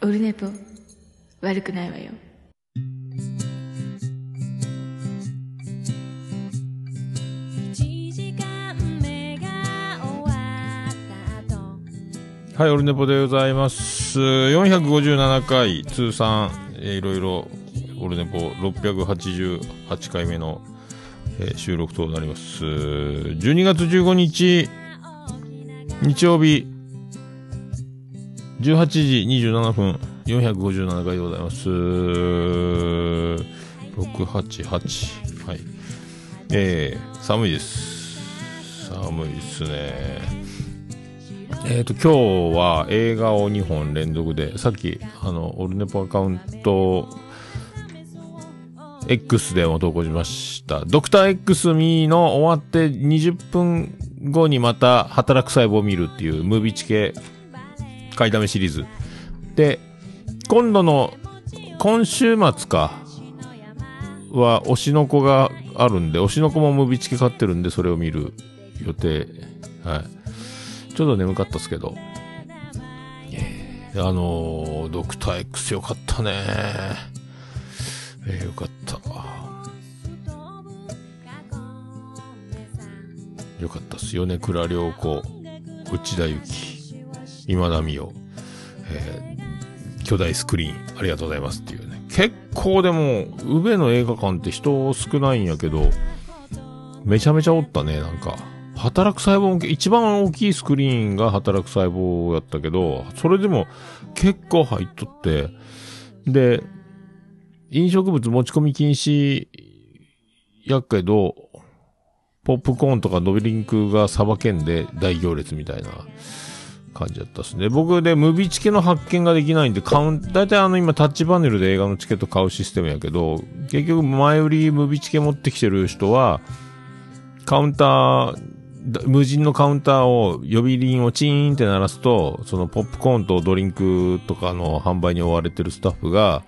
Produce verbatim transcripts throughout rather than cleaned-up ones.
オルネポ悪くないわよ。 はい、オルネポでございます。よんひゃくごじゅうななかい通算、えー、いろいろオルネポろっぴゃくはちじゅうはちかいめの、えー、収録となります。じゅうにがつじゅうごにち日曜日じゅうはちじにじゅうななふんよんひゃくごじゅうななかいでございます。ろくはちはち、はい、えー、寒いです。寒いですね。えっと今日は映画をにほん連続で、さっきあのオルネポアカウント X でも投稿しましたドクター X ミーの終わってにじゅっぷんごにまた働く細胞を見るっていうムービーチ系買いだめシリーズで、今度の今週末かは推しの子があるんで、推しの子もムービーチ系買ってるんで、それを見る予定。はい、ちょっと眠かったっすけど、えー、あのー、ドクター X よかったねー、えー、よかったよかったっす。米倉涼子、内田有紀、今田美桜、えー、巨大スクリーンありがとうございますっていうね。結構でも宇部の映画館って人少ないんやけど、めちゃめちゃおったね。なんか働く細胞、一番大きいスクリーンが働く細胞やったけど、それでも結構入っとって、で、飲食物持ち込み禁止やけど、ポップコーンとかドリンクがさばけんで大行列みたいな感じだったっすね。僕でムビチケの発見ができないんで、カウン、だいたいあの今タッチパネルで映画のチケット買うシステムやけど、結局前売りムビチケ持ってきてる人は、カウンター、無人のカウンターを呼び鈴をチーンって鳴らすと、そのポップコーンとドリンクとかの販売に追われてるスタッフが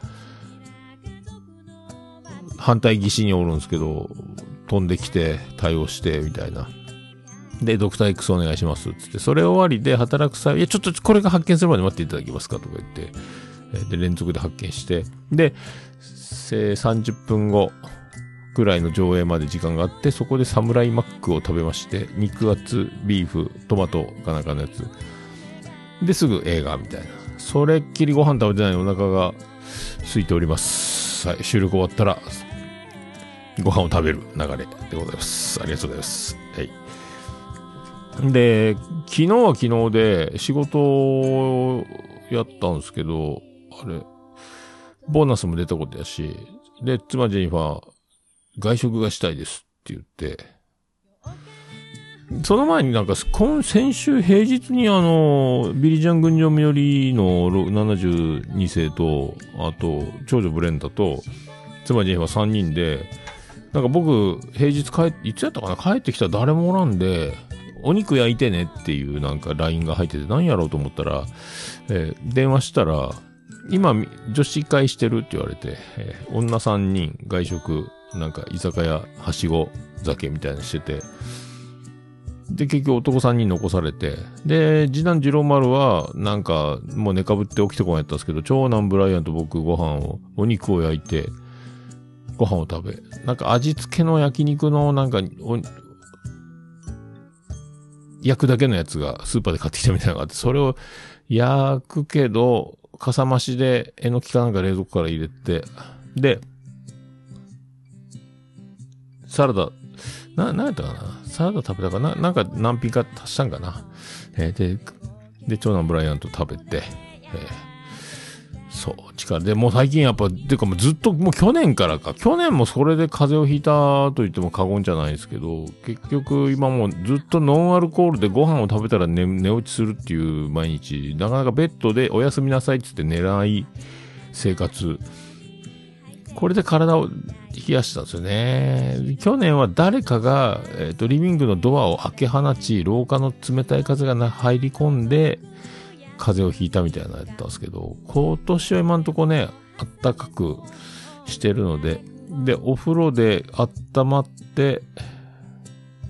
反対岸におるんですけど、飛んできて対応してみたいな。でドクター X お願いしますっつって、それ終わりで働く際、いやちょっとこれが発見するまで待っていただけますかとか言って、で連続で発見して、でさんじゅっぷんごぐらいの上映まで時間があって、そこでサムライマックを食べまして、肉厚ビーフトマトかなんかのやつですぐ映画みたいな。それっきりご飯食べてないのお腹が空いております。はい、収録終わったらご飯を食べる流れでございます。ありがとうございます。はい。で昨日は昨日で仕事をやったんですけど、あれボーナスも出たことやし、で妻ジェニファー外食がしたいですって言って、その前になんか今先週平日にあのビリジャン群青みよりのななじゅうにせいと、あと長女ブレンダと妻ジェニファーさんにんで、なんか僕平日帰っていつやったかな、帰ってきたら誰もおらんで、お肉焼いてねっていうなんか ライン が入ってて、何やろうと思ったら、えー、電話したら今女子会してるって言われて、えー、女さんにん外食なんか居酒屋はしご酒みたいなしてて、で結局男さんにん残されて、で次男次郎丸はなんかもう寝かぶって起きてこないやったんですけど、長男ブライアンと僕ご飯をお肉を焼いてご飯を食べ、なんか味付けの焼肉のなんかお焼くだけのやつがスーパーで買ってきたみたいなのがあって、それを焼くけどかさ増しでえのきかなんか冷蔵庫から入れて、でサラダな、なんやったかな、サラダ食べたかな、なんか何品か足したんかな、えー、でで長男ブライアンと食べて、えー、そう力でもう最近やっぱてかもうずっともう去年からか、去年もそれで風邪をひいたと言っても過言じゃないですけど、結局今もうずっとノンアルコールでご飯を食べたら 寝, 寝落ちするっていう毎日、なかなかベッドでおやすみなさいっつって寝ない生活、これで体を冷やしたんですよね。去年は誰かが、えーと、リビングのドアを開け放ち、廊下の冷たい風がな入り込んで風邪をひいたみたいなのやったんですけど、今年は今んとこねあったかくしてるので、でお風呂で温まって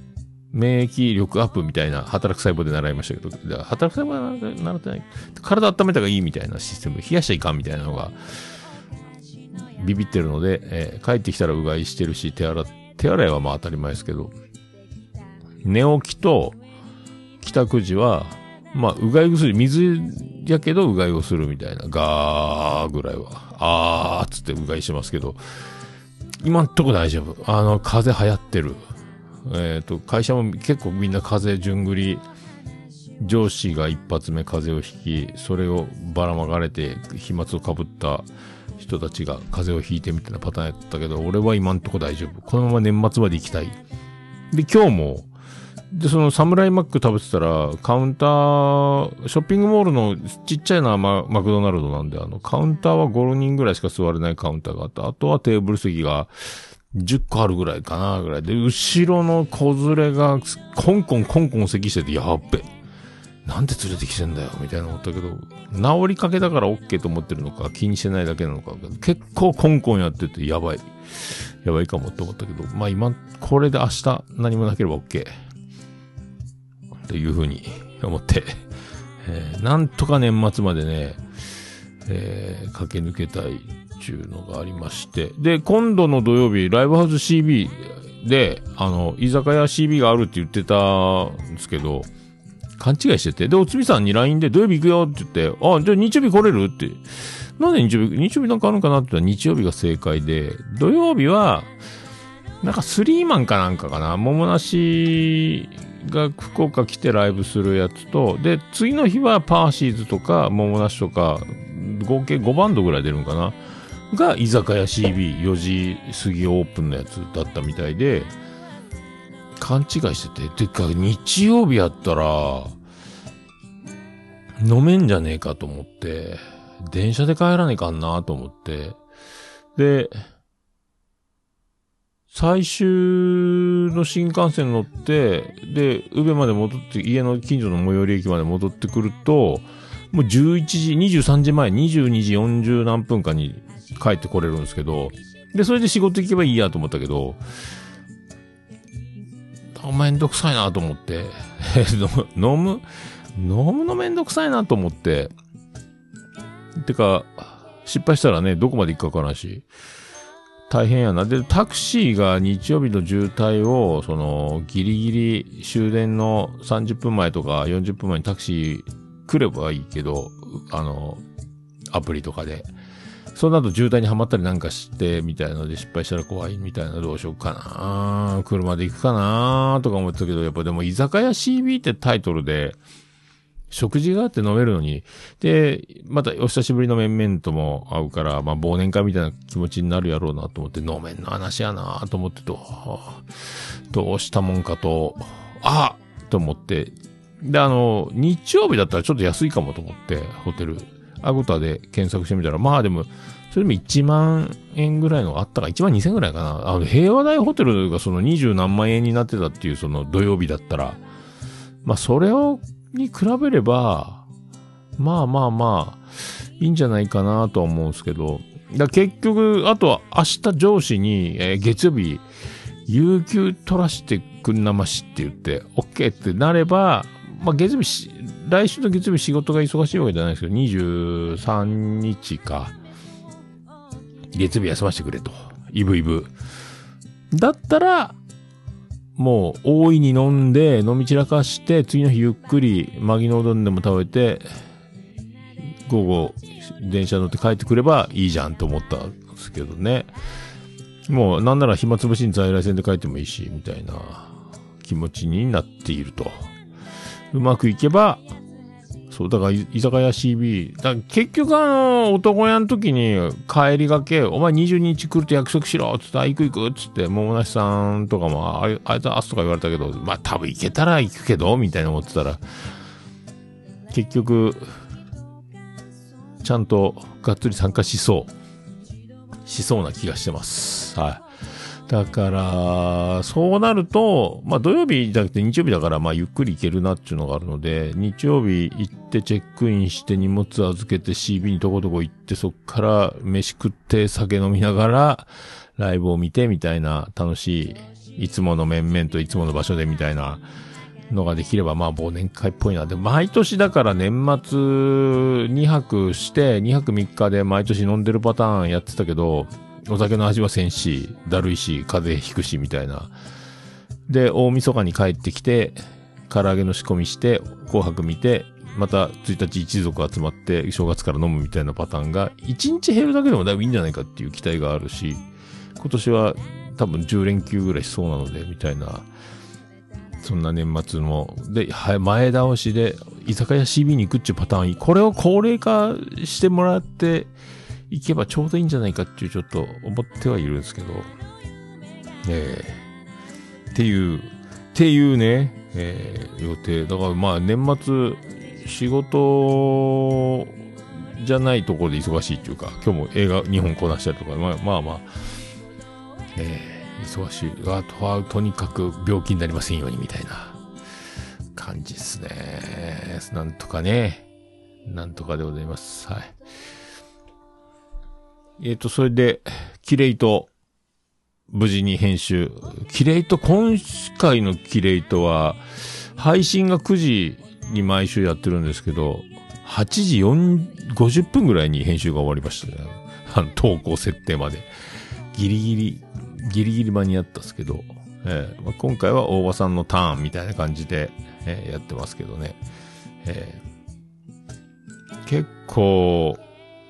免疫力アップみたいな働く細胞で習いましたけど、働く細胞は習ってない。体温めた方がいいみたいなシステム、冷やしちゃいかんみたいなのが、ビビってるので、えー、帰ってきたらうがいしてるし、手洗、手洗いはまあ当たり前ですけど、寝起きと帰宅時は、まあ、うがい薬、水やけどうがいをするみたいな、ガーぐらいは、あーっつってうがいしますけど、今んとこ大丈夫。あの、風邪流行ってる。えっと、会社も結構みんな風邪順繰り、上司が一発目風邪をひき、それをばらまかれて、飛沫をかぶった人たちが風邪をひいてみたいなパターンやったけど、俺は今んとこ大丈夫。このまま年末まで行きたい。で、今日も、で、そのサムライマック食べてたら、カウンター、ショッピングモールのちっちゃいなマ、マクドナルドなんで、あの、カウンターはごにんぐらいしか座れないカウンターがあって、あとはテーブル席がじゅっこあるぐらいかな、ぐらいで、後ろの子連れが、コンコンコンコン席してて、やっべ。なんで連れてきてんだよ、みたいな思ったけど、治りかけだから OK と思ってるのか、気にしてないだけなのか、結構コンコンやってて、やばい。やばいかもって思ったけど、まあ今、これで明日何もなければ OK。というふうに思って、えー、なんとか年末までね、えー、駆け抜けたいっていうのがありまして。で、今度の土曜日、ライブハウス シービー で、あの、居酒屋 シービー があるって言ってたんですけど、勘違いしてて。で、おつみさんに ライン で土曜日行くよって言って、あ、じゃあ日曜日来れるって。なんで日曜日、日曜日なんかあるのかなって言ったら日曜日が正解で、土曜日は、なんかスリーマンかなんかかな、桃なしが福岡来てライブするやつと、で、次の日はパーシーズとか、桃なしとか、合計ごバンドぐらい出るんかなが、居酒屋 シービーよじ過ぎオープンのやつだったみたいで、勘違いしてて、てか、日曜日やったら、飲めんじゃねえかと思って、電車で帰らねえかんなと思って、で、最終の新幹線乗って、で、宇部まで戻って、家の近所の最寄り駅まで戻ってくると、もうじゅういちじ、にじゅうさんじまえ、にじゅうにじよんじゅう何分かに帰ってこれるんですけど、で、それで仕事行けばいいやと思ったけど、めんどくさいなと思って、飲む、飲むのめんどくさいなと思って、てか、失敗したらね、どこまで行くかわからんし、大変やな。で、タクシーが日曜日の渋滞を、その、ギリギリ終電のさんじゅっぷんまえとかよんじゅっぷんまえにタクシー来ればいいけど、あの、アプリとかで。その後渋滞にはまったりなんかして、みたいなので失敗したら怖いみたいな、どうしようかな。車で行くかなとか思ってたけど、やっぱでも居酒屋 シービー ってタイトルで、食事があって飲めるのに、で、またお久しぶりの面々とも会うから、まあ忘年会みたいな気持ちになるやろうなと思って、飲めんの話やなと思ってと、どうしたもんかと、あと思って、で、あの、日曜日だったらちょっと安いかもと思って、ホテル、アゴタで検索してみたら、まあでも、それでもいちまんえんぐらいのあったか、いちまんにせんぐらいかな。あの、平和大ホテルがそのにじゅう何万円になってたっていうその土曜日だったら、まあそれを、に比べれば、まあまあまあ、いいんじゃないかなとは思うんですけど、だ結局、あとは明日上司に、えー、月曜日、有給取らしてくんなましって言って、OK ってなれば、まあ月曜日、来週の月曜日仕事が忙しいわけじゃないですけど、にじゅうさんにちか、月曜日休ませてくれと。イブイブ。だったら、もう、大いに飲んで、飲み散らかして、次の日ゆっくり、マギのうどんでも食べて、午後、電車乗って帰ってくればいいじゃんと思ったんですけどね。もう、なんなら暇つぶしに在来線で帰ってもいいし、みたいな気持ちになっていると。うまくいけば、そう、だから、居酒屋 シービー。だから結局あの、男屋の時に帰りがけ、お前にじゅうににち来ると約束しろつって、あ、行く行くつって、桃梨さんとかも、あ, あいつは明日とか言われたけど、まあ多分行けたら行くけど、みたいな思ってたら、結局、ちゃんとがっつり参加しそう。しそうな気がしてます。はい。だから、そうなると、まあ土曜日じゃなくて日曜日だから、まあゆっくり行けるなっていうのがあるので、日曜日行ってチェックインして荷物預けて シービー にとことこ行って、そっから飯食って酒飲みながらライブを見てみたいな楽しいいつもの面々といつもの場所でみたいなのができれば、まあ忘年会っぽいな。で、毎年だから年末にはくして、にはくみっかで毎年飲んでるパターンやってたけど、お酒の味はせんし、だるいし、風邪ひくし、みたいな。で、大晦日に帰ってきて、唐揚げの仕込みして、紅白見て、またついたち一族集まって正月から飲むみたいなパターンがいちにち減るだけでもだいぶいいんじゃないかっていう期待があるし、今年は多分じゅう連休ぐらいしそうなのでみたいな、そんな年末ので前倒しで居酒屋 シービー に行くっていうパターン、これを高齢化してもらっていけばちょうどいいんじゃないかっていうちょっと思ってはいるんですけど、えー、っていうっていうね、えー、予定だからまあ年末仕事じゃないところで忙しいっていうか、今日も映画にほんこなしたりとか、まあまあまあ、えー、忙しい。あとはとにかく病気になりませんようにみたいな感じですね。なんとかね、なんとかでございます。はい。えっと、それで、キレイと、無事に編集。キレイと、今回のキレイとは、配信がくじに毎週やってるんですけど、はちじごじゅっぷんぐらいに編集が終わりましたね。あの、投稿設定まで。ギリギリ、ギリギリ間に合ったんですけど、えーまあ、今回は大場さんのターンみたいな感じで、えー、やってますけどね。えー、結構、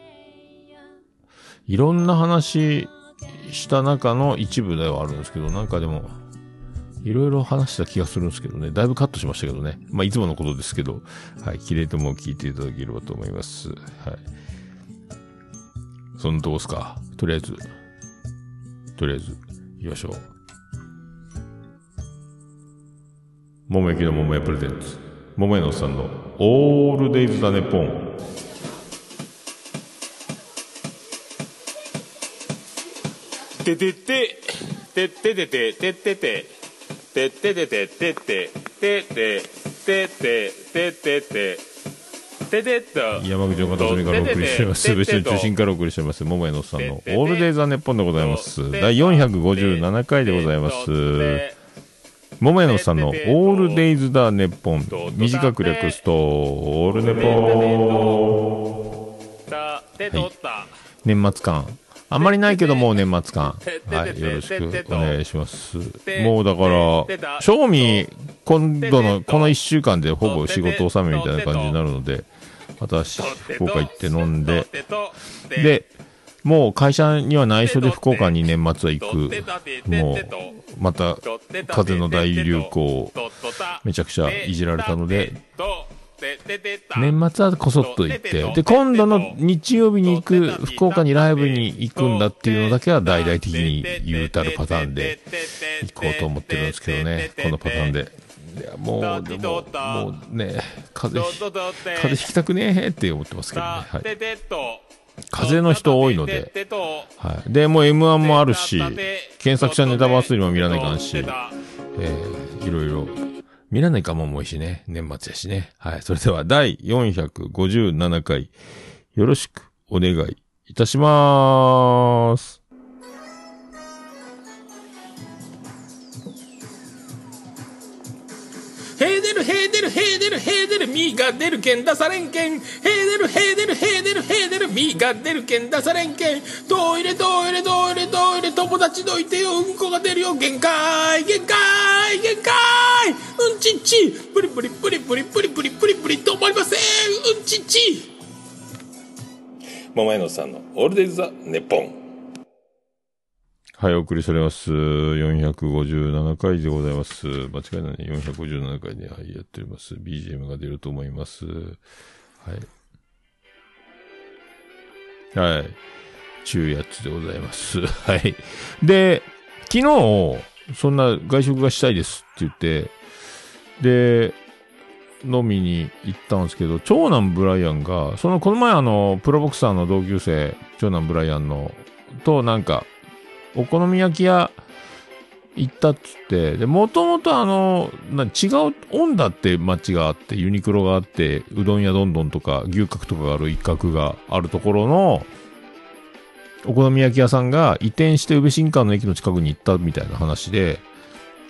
いろんな話した中の一部ではあるんですけど、なんかでも、いろいろ話した気がするんですけどね。だいぶカットしましたけどね。まあ、いつものことですけど、はい、キレイとも聞いていただければと思います。はい。そのどうですか？とりあえず、とりあえず、行きましょう。桃焼きの桃屋プレゼンツ。桃屋のおっさんのオールデイズだねポン。 ててて、てててて、ててて。てってててててててててててててと山口の片隅からお送りしております。別に中心からお送りしております。桃屋のおっさんのオールデイズ・ザ・ネッポンでございます。だいよんひゃくごじゅうななかいでございます。桃屋のおっさんのオールデイズ・ザ・ネッポン、短く略すとオールネポー。はい、年末感あんまりないけどもう年末感、はい、よろしくお願いします。もうだから正味今度のこのいっしゅうかんでほぼ仕事納めみたいな感じになるので、私福岡行って飲んで、でもう会社には内緒で福岡に年末は行く。もうまた風邪の大流行めちゃくちゃいじられたので、年末はこそっと行って、で今度の日曜日に行く福岡にライブに行くんだっていうのだけは大々的に言うたるパターンで行こうと思ってるんですけどね、このパターンで。いやもうでももうね、風邪風邪ひきたくねえって思ってますけどね。はい、風邪の人多いので、はい、でもう エムワン もあるし、検索者ネタバースにも見らないかんし、えー、いろいろ見らないかももいいしね、年末やしね。はい。それではだいよんひゃくごじゅうななかい、よろしくお願いいたしまーす。 へー出るへー出るへー出るへー出るみが出るけん出されんけん。へー出るへー出るへー出るへー出るみが出るけん出されんけん。トイレトイレトイレトイレ友達どいてよ、うんこが出るよ、限界限界限界、うんちっちプリプリプリプリプリプリプリプリ止まりません、うんちっち。桃屋のさんのオールデイズ・ザ・ネッポン。 はい、お送りされます。よんひゃくごじゅうななかいでございます。間違いないね。よんひゃくごじゅうななかいで、はい、やっております。ビージーエム が出ると思います。はい。はい。中やつでございます。はい。で、昨日、そんな外食がしたいですって言って、で、飲みに行ったんですけど、長男ブライアンが、その、この前あの、プロボクサーの同級生、長男ブライアンの、となんか、お好み焼き屋行ったっつって、で、もともとあの、な違う、オンダって街があって、ユニクロがあって、うどん屋どんどんとか、牛角とかがある一角があるところの、お好み焼き屋さんが移転して宇部新館の駅の近くに行ったみたいな話で、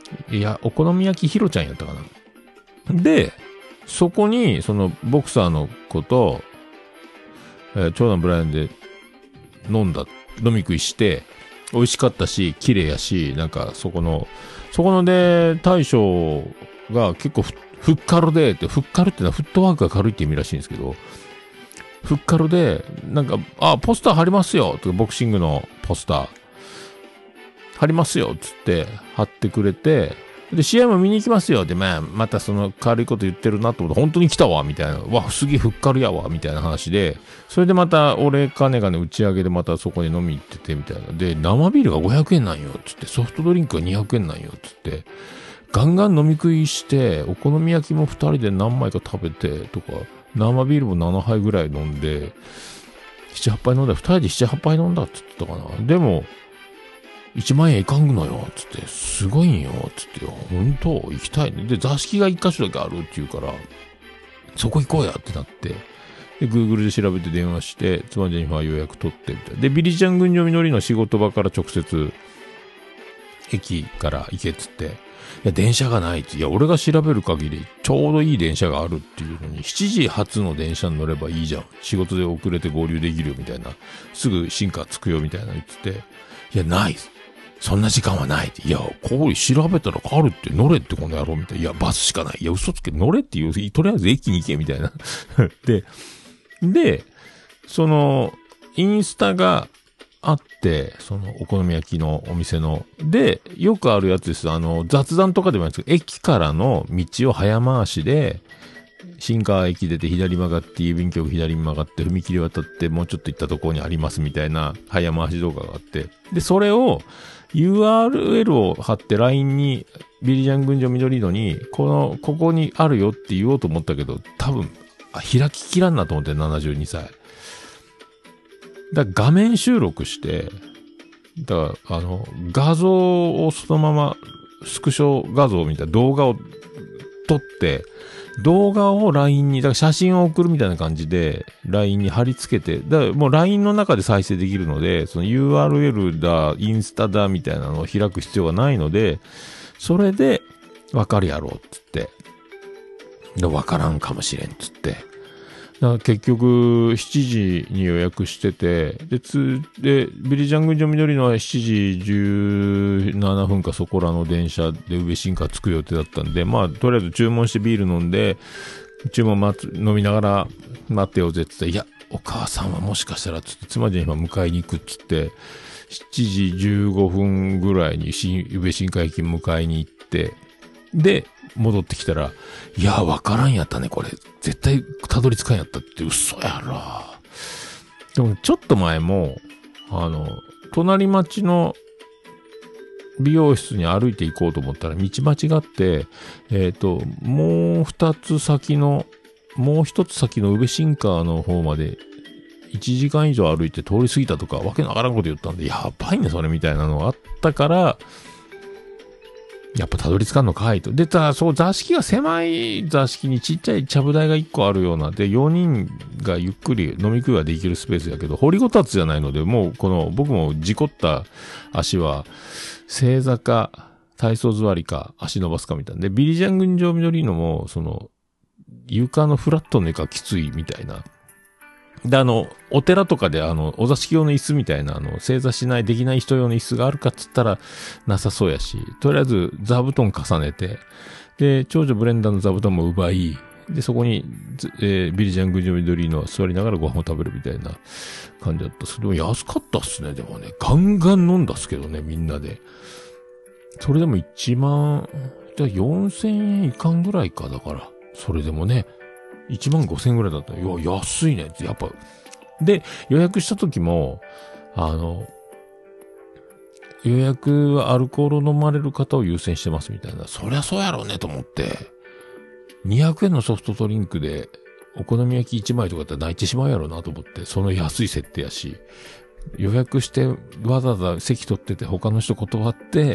いや、お好み焼きひろちゃんやったかな。で、そこに、その、ボクサーの子と、えー、長男ブライアンで飲んだ、飲み食いして、美味しかったし、綺麗やし、なんか、そこの、そこので、大将が結構ふ、ふっかるで、って、ふっかるってのはフットワークが軽いって意味らしいんですけど、ふっかるで、なんか、あ、ポスター貼りますよとか、ボクシングのポスター、貼りますよつって、貼ってくれて、で、試合も見に行きますよって、まあ、またその軽いこと言ってるなと思って、本当に来たわみたいな。わ、すげえふっかるやわみたいな話で、それでまた、俺、金がね、打ち上げでまたそこに飲み行っててみたいな。で、生ビールがごひゃくえんなんよつって、ソフトドリンクがにひゃくえんなんよつって、ガンガン飲み食いして、お好み焼きもふたりで何枚か食べて、とか、生ビールもななはいぐらい飲んで、なな、はちはい飲んだ、ふたりでなな、はちはい飲んだって言ってたかな。でも、いちまんえんいかんのよ、つって、すごいんよ、つって、本当行きたいね。で、座敷が一箇所だけあるって言うから、そこ行こうやってなって、で、Google で調べて電話して、妻ジェニファー予約取ってみたいな。で、ビリジャン群青みのりの仕事場から直接、駅から行けっつって、いや、電車がないって。いや、俺が調べる限り、ちょうどいい電車があるっていうのに、しちじ発の電車に乗ればいいじゃん。仕事で遅れて合流できるよみたいな。すぐ新幹着くよみたいな言ってて、いや、ない。そんな時間はないって。いや、こう調べたらあるって、乗れってこの野郎みたいな。いや、バスしかない。いや、嘘つけ、乗れっていう、とりあえず駅に行けみたいな。で、で、その、インスタがあって、その、お好み焼きのお店の。で、よくあるやつです。あの、雑談とかでもないんですけど、駅からの道を早回しで、新川駅出て左曲がって、郵便局左に曲がって、踏切渡って、もうちょっと行ったところにありますみたいな、早回し動画があって。で、それを、ユーアールエル を貼って ライン に、ビリジャン群青緑のに、この、ここにあるよって言おうと思ったけど、多分、あ、開ききらんなと思って、ななじゅうにさい。だから画面収録して、だから、あの、画像をそのまま、スクショ画像みたいな動画を撮って、動画を ライン に、だから写真を送るみたいな感じで ライン に貼り付けて、だからもう ライン の中で再生できるので、その ユーアールエル だ、インスタだみたいなのを開く必要がないので、それでわかるやろうっつって。で、わからんかもしれんっつって。だから結局しちじに予約してて、で、つ、で、ビリジャン群青緑のはしちじじゅうななふんかそこらの電車で上新川着く予定だったんで、まあ、とりあえず注文してビール飲んで、注文待つ、飲みながら待ってよぜって言って、いや、お母さんはもしかしたらつって、妻ジェニファー迎えに行くっつって、しちじじゅうごふんぐらいに新、上新川駅迎えに行って、で、戻ってきたら、いや、わからんやったね、これ。絶対、たどり着かんやったって嘘やろ。でも、ちょっと前も、あの、隣町の美容室に歩いて行こうと思ったら、道間違って、えっと、もう二つ先の、もう一つ先の宇部新川の方まで、いちじかん以上歩いて通り過ぎたとか、わけのわからんこと言ったんで、やばいね、それみたいなのがあったから、やっぱたどり着かんのかいと。で、ただ、そう、座敷が狭い座敷にちっちゃいちゃぶ台がいっこあるような。で、よにんがゆっくり飲み食いができるスペースやけど、掘りごたつじゃないので、もう、この、僕も事故った足は、正座か、体操座りか、足伸ばすかみたいな。で、ビリジャン群青緑のも、その、床のフラットの床きついみたいな。で、あの、お寺とかで、あの、お座敷用の椅子みたいな、あの、正座しない、できない人用の椅子があるかっつったら、なさそうやし、とりあえず、座布団重ねて、で、長女ブレンダーの座布団も奪い、で、そこに、えー、ビリジャン群青緑の座りながらご飯を食べるみたいな感じだったっす。でも安かったっすね、でもね。ガンガン飲んだっすけどね、みんなで。それでもいちまん、じゃあよんせんえんいかんぐらいか、だから。それでもね。いちまんごせんぐらいだった。いや、安いねって、やっぱ。で、予約した時も、あの、予約はアルコールを飲まれる方を優先してますみたいな。そりゃそうやろうねと思って。にひゃくえんのソフトドリンクで、お好み焼きいちまいとかだったら泣いてしまうやろうなと思って。その安い設定やし。予約して、わざわざ席取ってて他の人断って、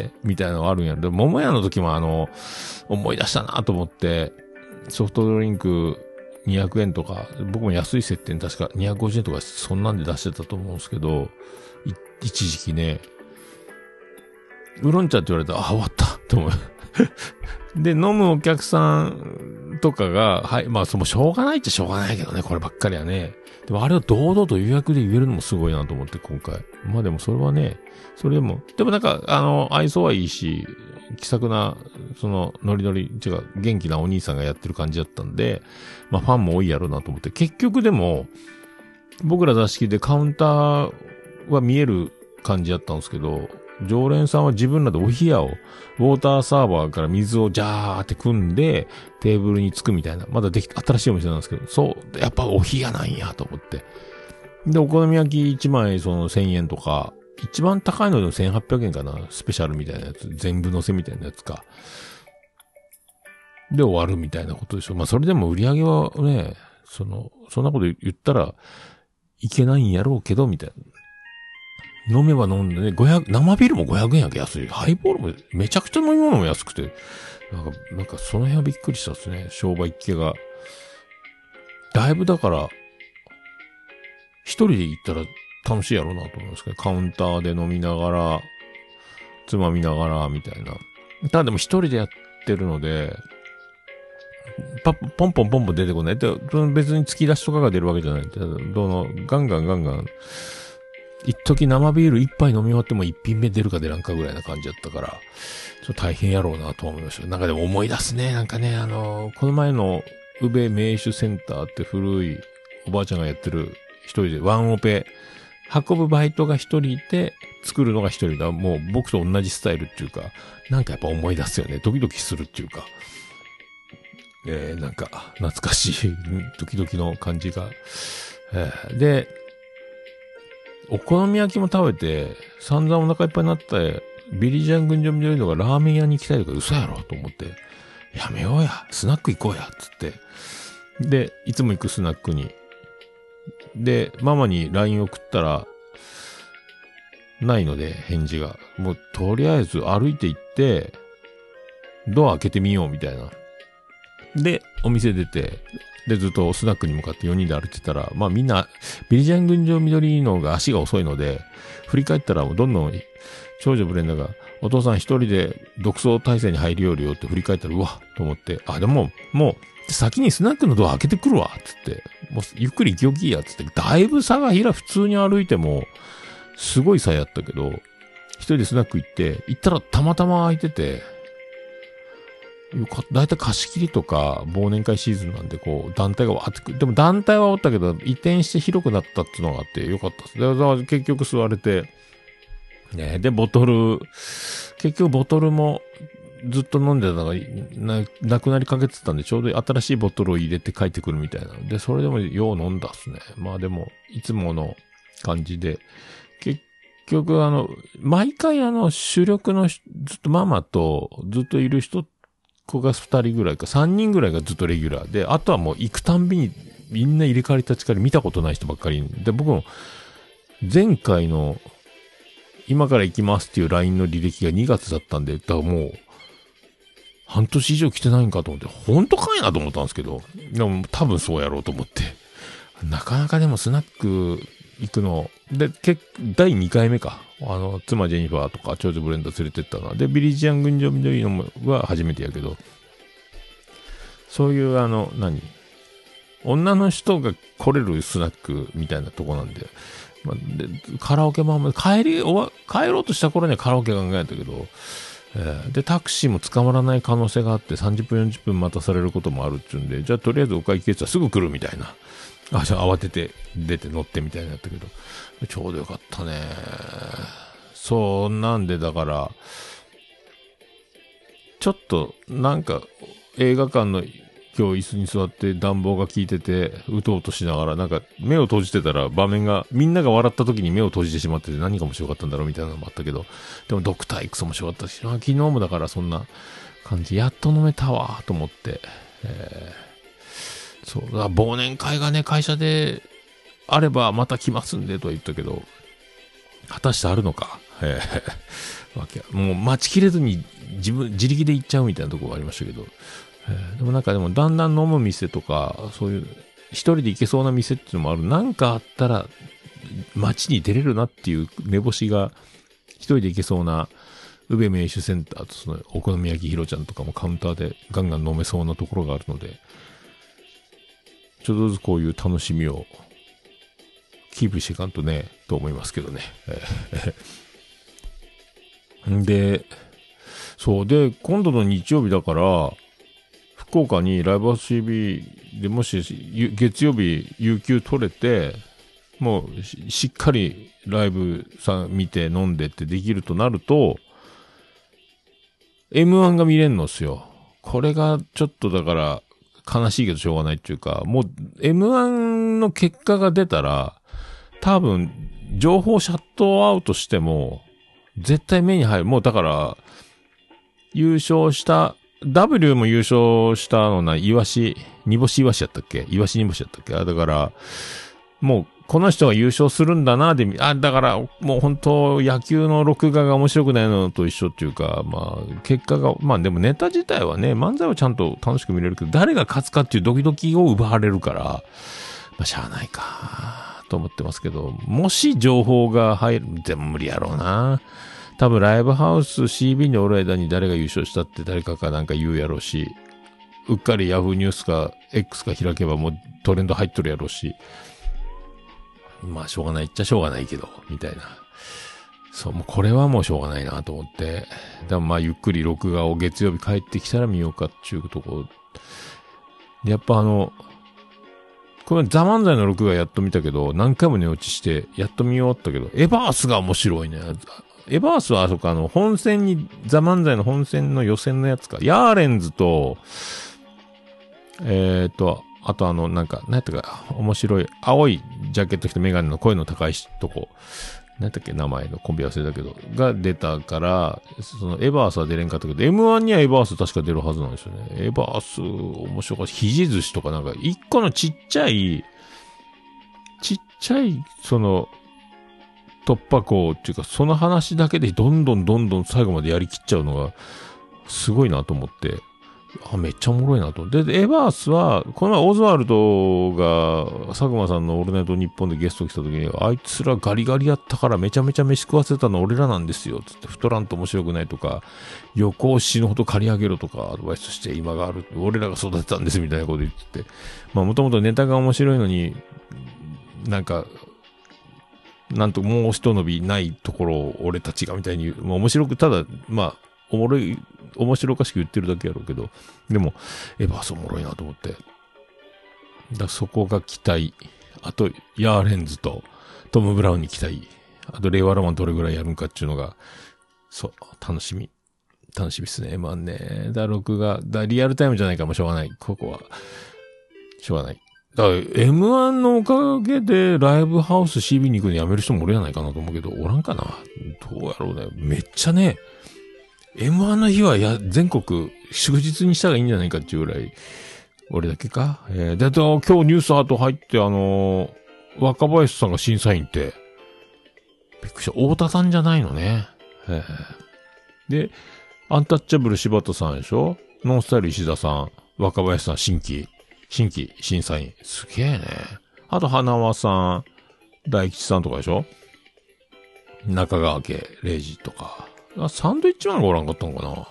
みたいなのがあるんやろ。でも、桃屋の時もあの、思い出したなと思って、ソフトドリンク、にひゃくえんとか、僕も安い設定に確かにひゃくごじゅうえんとかそんなんで出してたと思うんですけど、一時期ね、ウーロン茶って言われたら、あ、終わったって思う。 で、飲むお客さんとかが、はい、まあ、そのしょうがないっちゃしょうがないけどね、こればっかりはね。でもあれを堂々と予約で言えるのもすごいなと思って、今回。まあでもそれはね、それでも、でもなんか、あの、愛想はいいし、気さくな、その、ノリノリ、違う、元気なお兄さんがやってる感じだったんで、まあファンも多いやろうなと思って、結局でも、僕ら座敷でカウンターは見える感じだったんですけど、常連さんは自分らでお冷やを、ウォーターサーバーから水をジャーって汲んで、テーブルにつくみたいな、まだでき、新しいお店なんですけど、そう、やっぱお冷やなんやと思って。で、お好み焼きいちまいそのせんえんとか、一番高いのでもせんはっぴゃくえんかな、スペシャルみたいなやつ、全部乗せみたいなやつか。で終わるみたいなことでしょ。まあそれでも売り上げはね、その、そんなこと言ったらいけないんやろうけど、みたいな。飲めば飲んでね、ごひゃく、生ビールもごひゃくえんやけ安い。ハイボールもめちゃくちゃ飲み物も安くて。なんか、なんかその辺はびっくりしたですね。商売っ気が。だいぶだから、一人で行ったら楽しいやろうなと思うんですけど、カウンターで飲みながら、つまみながら、みたいな。ただでも一人でやってるので、パッ、ポンポンポンポン出てこない。で、別に突き出しとかが出るわけじゃない。どの、ガンガンガンガン、一時生ビール一杯飲み終わっても一品目出るか出らんかぐらいな感じだったから、ちょっと大変やろうなと思いました。なんかでも思い出すね。なんかね、あのー、この前の宇部名手センターって古いおばあちゃんがやってる一人でワンオペ、運ぶバイトが一人いて、作るのが一人だ。もう僕と同じスタイルっていうか、なんかやっぱ思い出すよね。ドキドキするっていうか。えー、なんか、懐かしい、ドキドキの感じが。えー、で、お好み焼きも食べて、散々お腹いっぱいになって、ビリジャン群青緑のがラーメン屋に行きたいとか嘘やろと思って、やめようや、スナック行こうや、つって。で、いつも行くスナックに。で、ママに ライン 送ったら、ないので、返事が。もう、とりあえず歩いて行って、ドア開けてみよう、みたいな。で、お店出て、で、ずっとスナックに向かってよにんで歩いてたら、まあみんな、ビリジャン群青緑のが足が遅いので、振り返ったらどんどん、長女ブレンダーが、お父さん一人で独走体制に入りよるよって振り返ったら、うわと思って、あ、でも、もう、先にスナックのドア開けてくるわつって、もう、ゆっくり行き置きやつって、だいぶ差がひら普通に歩いても、すごい差やったけど、一人でスナック行って、行ったらたまたま空いてて、だいたい貸し切りとか忘年会シーズンなんでこう団体がわーってくる。でも団体はおったけど移転して広くなったっていうのがあってよかったです。で、結局座れて、ね、で、ボトル、結局ボトルもずっと飲んでたのがな、なくなりかけてたんでちょうど新しいボトルを入れて帰ってくるみたいなので、それでもよう飲んだっすね。まあでも、いつもの感じで、結局あの、毎回あの主力のずっとママとずっといる人子が二人ぐらいか、三人ぐらいがずっとレギュラーで、あとはもう行くたんびにみんな入れ替わり立ち替わり見たことない人ばっかりで、僕も前回の今から行きますっていう ライン の履歴がにがつだったんで、だからもう半年以上来てないんかと思って、本当かいなと思ったんですけど、でも多分そうやろうと思って、なかなかでもスナック行くの、で、けだいにかいめか。あの、妻ジェニファーとか、長女ブレンダー連れてったのは。で、ビリジアン群青緑のは初めてやけど、そういうあの、何女の人が来れるスナックみたいなとこなんで、まあ、でカラオケも帰り、おわ、帰ろうとした頃にはカラオケ考えたけど、えー、で、タクシーも捕まらない可能性があってさんじゅっぷんよんじゅっぷん待たされることもあるっちゅうんで、じゃあとりあえずお会計したらすぐ来るみたいな。あ、じゃあ慌てて出て乗ってみたいになったけど、ちょうどよかったね。そうなんでだから、ちょっとなんか映画館の今日椅子に座って暖房が効いてて、うとうとしながらなんか目を閉じてたら場面が、みんなが笑った時に目を閉じてしまってて何が面白かったんだろうみたいなのもあったけど、でもドクター X 面白かったし、昨日もだからそんな感じ、やっと飲めたわと思って、えーそう、だ忘年会がね、会社であればまた来ますんでとは言ったけど、果たしてあるのか。えー、わけもう待ちきれずに自分、自力で行っちゃうみたいなところがありましたけど、えー、でもなんかでもだんだん飲む店とか、そういう一人で行けそうな店っていうのもある。なんかあったら街に出れるなっていう目星が一人で行けそうな宇部名手センターとそのお好み焼きひろちゃんとかもカウンターでガンガン飲めそうなところがあるので、ちょっとずつこういう楽しみをキープしていかんとね、と思いますけどね。で、そうで、今度の日曜日だから、福岡にライブハウス シービー でもし月曜日有給取れて、もう し, しっかりライブさ見て飲んでってできるとなると、エムワン が見れんのっすよ。これがちょっとだから悲しいけどしょうがないっていうか、もう エムワン の結果が出たら、多分情報シャットアウトしても絶対目に入る。もうだから優勝した W も優勝したのな、イワシ、煮干しイワシやったっけ？イワシ煮干しやったっけ？あ、だからもうこの人が優勝するんだなで、あ、だからもう本当野球の録画が面白くないのと一緒っていうか、まあ結果が、まあでもネタ自体はね、漫才はちゃんと楽しく見れるけど、誰が勝つかっていうドキドキを奪われるから、まあしゃあないかと思ってますけど、もし情報が入る、でも無理やろうな。多分ライブハウス シービー におる間に誰が優勝したって誰かかなんか言うやろうし、うっかりヤフーニュースか X か開けばもうトレンド入っとるやろうし、まあしょうがないっちゃしょうがないけどみたいな、そう、もうこれはもうしょうがないなと思って、だまあゆっくり録画を月曜日帰ってきたら見ようかっていうところで、やっぱあのこれザ漫才の録画やっと見たけど、何回も寝落ちしてやっと見終わったけど、エバースが面白いね。エバースはあそこあの本戦に、ザ漫才の本戦の予選のやつか、ヤーレンズとえーとあとあのなんか何やったか面白い青いジャケット着てメガネの声の高いとこ、何やったっけ名前のコンビ忘れたけどが出たから、そのエバースは出れんかったけど エムワン にはエバース確か出るはずなんですよね。エバース面白かった。肘寿司とかなんか一個のちっちゃいちっちゃいその突破口っていうか、その話だけでどんどんどんどん最後までやりきっちゃうのがすごいなと思って、あ、めっちゃおもろいなと思って。で、エバースは、この前オズワルドが佐久間さんのオールナイトニッポンでゲスト来た時に、あいつらガリガリやったからめちゃめちゃ飯食わせたの俺らなんですよつって、太らんと面白くないとか、横を死ぬほど刈り上げろとかアドバイスして、今がある俺らが育てたんですみたいなこと言ってて、まあもともとネタが面白いのになんかなんともう一伸びないところを俺たちがみたいに、まあ、面白く、ただまあおもろい面白おかしく言ってるだけやろうけど、でもエバースおもろいなと思って、だそこが期待。あとヤーレンズとトム・ブラウンに期待。あと令和ロマンどれぐらいやるんかっていうのが、そう楽しみ楽しみですね。まあね、だ録画だリアルタイムじゃないからもしょうがない、ここはしょうがない。だから エムワン のおかげでライブハウス シービー に行くのやめる人もおるやないかなと思うけど、おらんかな、どうやろうね。めっちゃね、エムワン の日はや全国祝日にしたらいいんじゃないかっていうぐらい、俺だけか。えー、で、今日ニュースアート入って、あのー、若林さんが審査員って、びっくりした。太田さんじゃないのね。えー、で、アンタッチャブル柴田さんでしょ、ノンスタイル石田さん、若林さん新規。新規審査員。すげえね。あと、花輪さん、大吉さんとかでしょ、中川家、礼二とか。あ、サンドイッチマンがおらんかったのかな。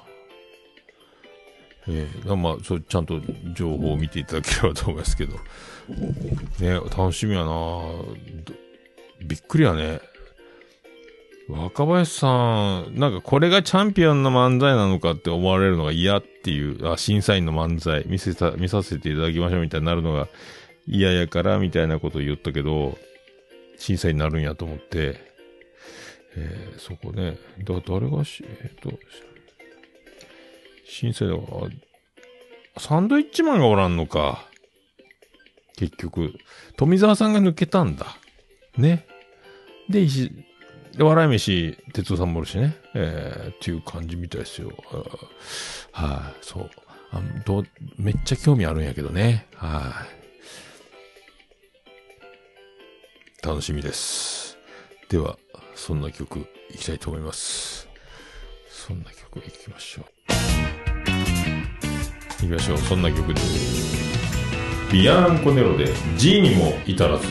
ええー、まあ、そう、ちゃんと情報を見ていただければと思いますけど。ね、楽しみやな。びっくりやね。若林さん、なんかこれがチャンピオンの漫才なのかって思われるのが嫌っていう、あ、審査員の漫才見せた、見させていただきましょうみたいになるのが嫌やからみたいなことを言ったけど、審査員になるんやと思って、えー、そこね、だ、誰がし、えっ、ー、と、審査員だ、サンドイッチマンがおらんのか。結局、富澤さんが抜けたんだ。ね。で、石、笑い飯、哲夫さんもおるしね。えー、っていう感じみたいですよ。はい、あ、そう。あどう、めっちゃ興味あるんやけどね。はい。楽しみです。では、そんな曲いきたいと思います。そんな曲いきましょう。いきましょう。そんな曲です。ビアンコネロで G にも至らず。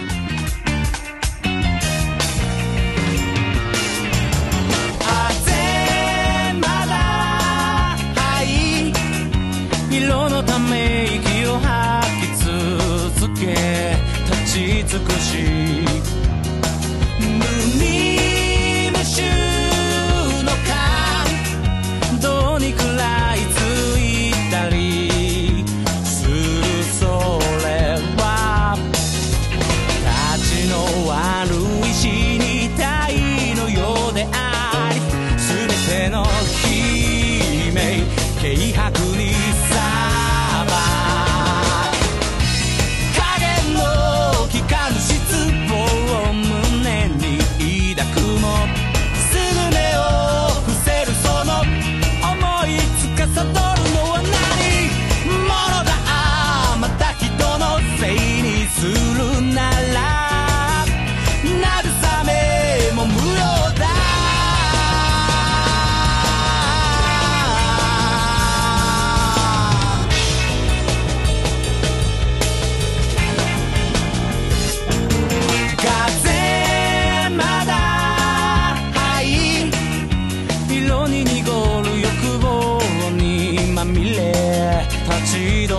風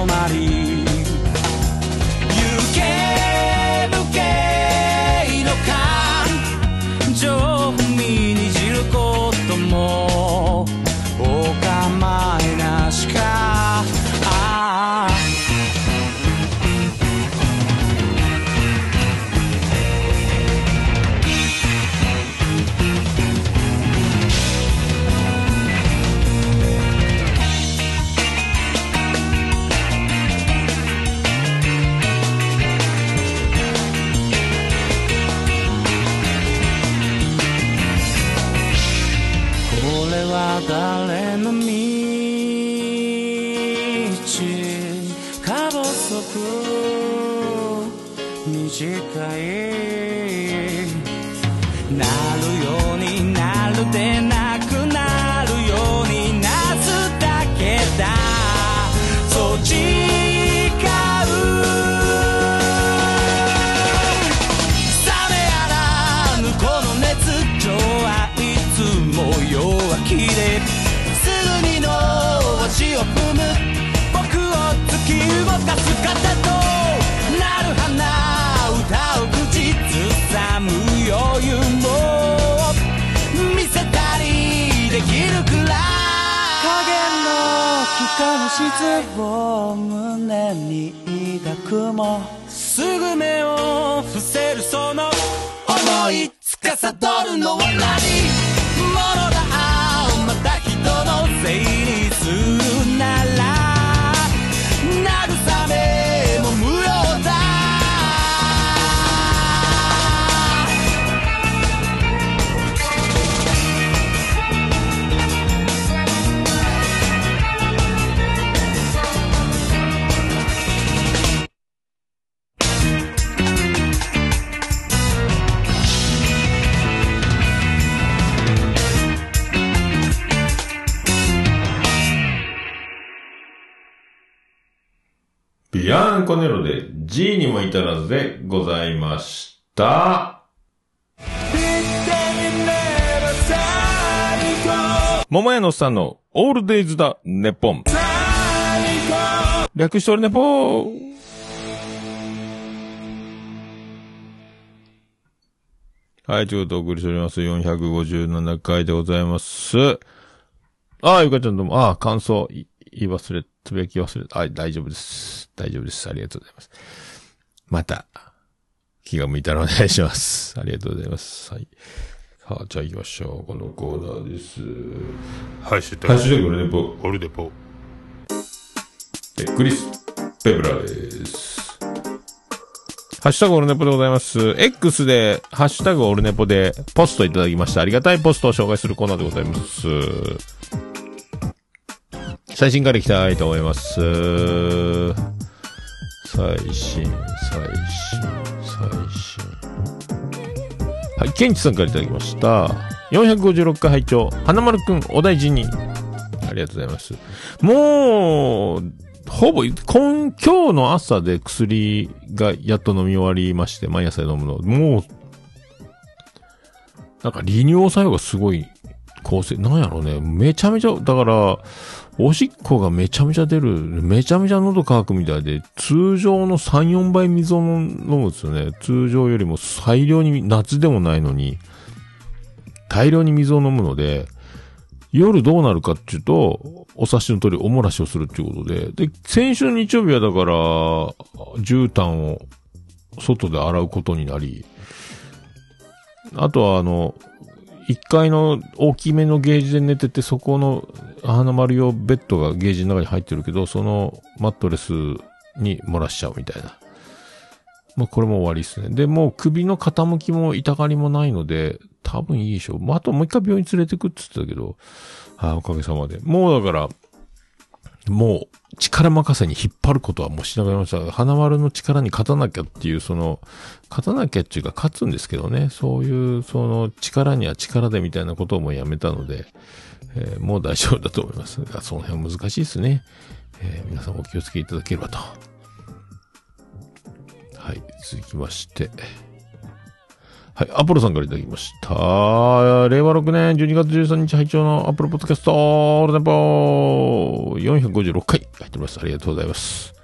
止まり行けるけの感情を踏みにじることもお構いなしかああ誰の道か細く短いなるようになるでなくなるようになすだけだそう誓う冷めやらぬこの熱情はいつも弱気ですぐにの足を踏む僕を突き動かす風となる花歌を口ずさむ余裕も見せたりできるくらい影の気化の静を胸に抱くもすぐ目を伏せるその思い司るのは何ものだまた人のせいにするなら慰めも無用だビアンコネロで G にも至らずでございました。桃屋のおっさんのオールデイズだネポン。略しておるネポン。はい、ということでお送りしております。よんひゃくごじゅうななかいでございます。ああ、ゆかちゃんどうも、ああ、感想、言い忘れ、つぶやき忘れ、あ、大丈夫です。大丈夫です。ありがとうございます。また、気が向いたらお願いします。ありがとうございます。はい。さあ、じゃあ行きましょう。このコーナーです。 ハッシュタグ、 ハッシュタグオルネポ。 オルネポ。 え、クリス・ペブラです。ハッシュタグオルネポでございます。X で、ハッシュタグオルネポでポストいただきました。ありがたいポストを紹介するコーナーでございます。最新からいきたいと思います。最新、最新、最新。はい、ケンチさんからいただきました。よんひゃくごじゅうろっかい拝聴。花丸くん、お大事に。ありがとうございます。もう、ほぼ、今、今日の朝で薬がやっと飲み終わりまして、毎朝飲むの。もう、なんか利尿作用がすごい、構成、なんやろうね。めちゃめちゃ、だから、おしっこがめちゃめちゃ出る、めちゃめちゃ喉乾くみたいで、通常のさん、よんばい水を飲むんですよね。通常よりも大量に、夏でもないのに、大量に水を飲むので、夜どうなるかっていうと、お察しの通りおもらしをするっていうことで、で、先週日曜日はだから、絨毯を外で洗うことになり、あとはあの、一階の大きめのゲージで寝てて、そこの花丸用ベッドがゲージの中に入ってるけど、そのマットレスに漏らしちゃうみたいな。もうこれも終わりですね。で、もう首の傾きも痛がりもないので、多分いいでしょう。まあ、あともう一回病院連れてくって言ってたけど、ああ、おかげさまで。もうだから、もう力任せに引っ張ることはもうしなくなりました。花丸の力に勝たなきゃっていう、その、勝たなきゃっていうか勝つんですけどね。そういう、その力には力でみたいなことをもうやめたので、えー、もう大丈夫だと思いますが、その辺は難しいですね。えー、皆さんお気をつけいただければと。はい、続きまして。はい、アポロさんからいただきました。れいわろくねんじゅうにがつじゅうさんにち拝聴のアップルポッドキャスト、オールネポよんひゃくごじゅうろっかい入っております。ありがとうございます。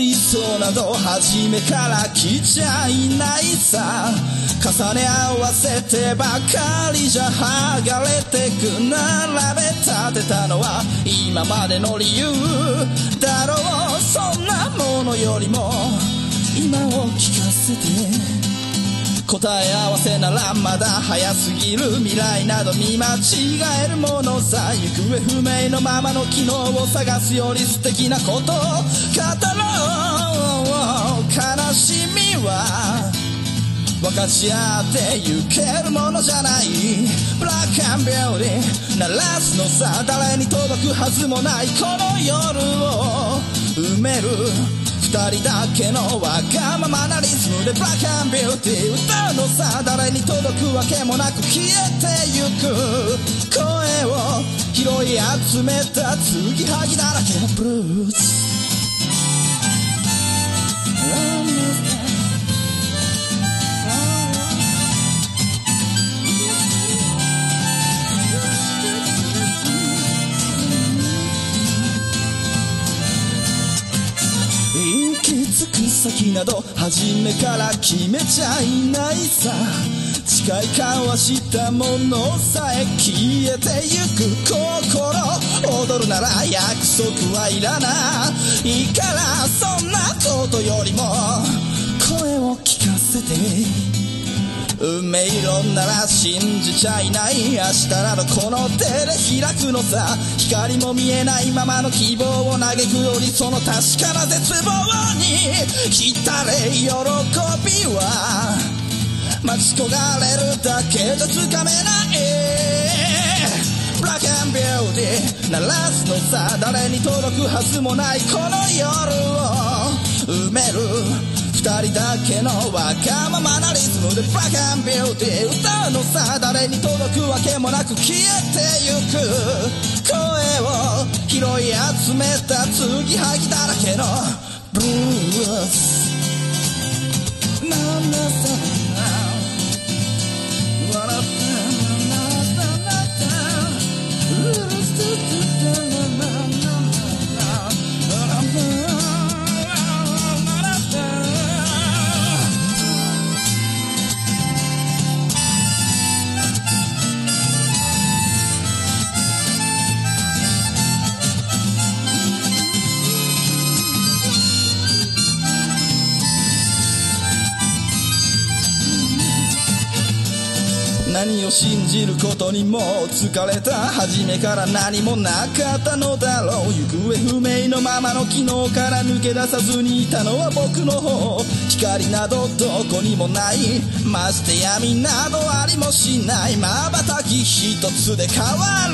理想など初めから来ちゃいないさ。重ね合わせてばかりじゃ剥がれてく。並べ立てたのは今までの理由だろう。そんなものよりも今を聞かせて。答え合わせならまだ早すぎる。未来など見間違えるものさ。行方不明のままの機能を探すより素敵なことを語ろう。悲しみは分かち合ってゆけるものじゃない。ブラックアンビューティー鳴らすのさ。誰に届くはずもないこの夜を埋める二人だけのわがままなリズムでブラックアンビューティー歌うのさ。誰に届くわけもなく消えてゆく。声を拾い集めた継ぎはぎだらけのブルース。先など初めから決めちゃいないさ。誓い交わしたものさえ消えてゆく。心踊るなら約束はいらないから。そんなことよりも声を聞かせて。運命論なら信じちゃいない。明日などこの手で開くのさ。光も見えないままの希望を嘆くよりその確かな絶望に浸れ喜びは待ち焦がれるだけじゃつかめない。ブラックアンビューティー鳴らすのさ。誰に届くはずもないこの夜を埋める二人だけのわがままなリズムでブラックアンビューティー歌うのさ。誰に届くわけもなく消えてゆく。声を拾い集めた継ぎはぎだらけのブルース。なんださ笑何を信じることにも疲れた。初めから何もなかったのだろう。行方不明のままの昨日から抜け出さずにいたのは僕の方。光などどこにもない。まして闇などありもしない。瞬き一つで変わる。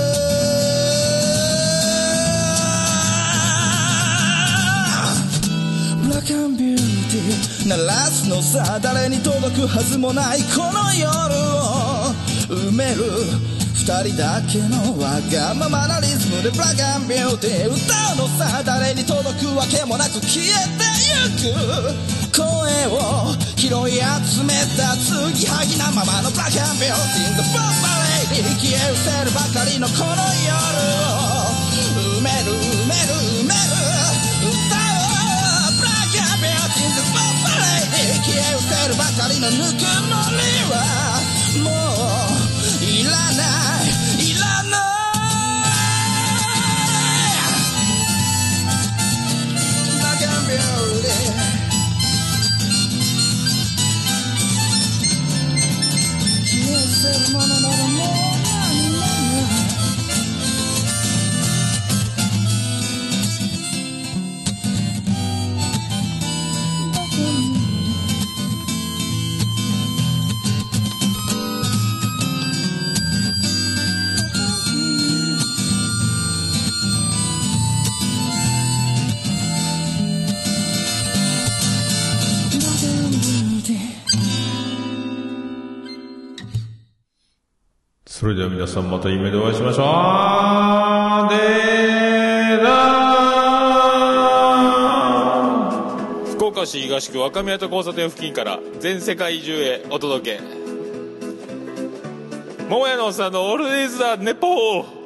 ブラックアンビューティー鳴らすのさ。誰に届くはずもないこの夜を埋める二人だけのわがままなリズムでブラックアンビューティー歌うのさ。誰に届くわけもなく消えてゆく。声を拾い集めた継ぎはぎなままのブラックアンビューティー The Bomb Lady 消え失せるばかりのこの夜を埋める埋める埋める消え失せるばかりのぬくもりはもういらないいらないバカンビューティー消え失せるものならもう何もそれでは皆さんまた夢でお会いしましょう。あーでーだー。福岡市東区若宮と交差点付近から全世界中へお届け。桃屋のおっさんのオールディーズ・ザ・ネポー。